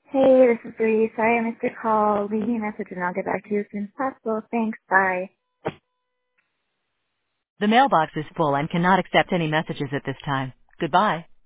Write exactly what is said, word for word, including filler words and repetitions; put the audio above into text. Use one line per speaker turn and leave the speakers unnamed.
Hey, this is Bree. Sorry I missed your call. Leave me a message and I'll get back to you as soon as possible. Thanks. Bye.
The mailbox is full and cannot accept any messages at this time. Goodbye.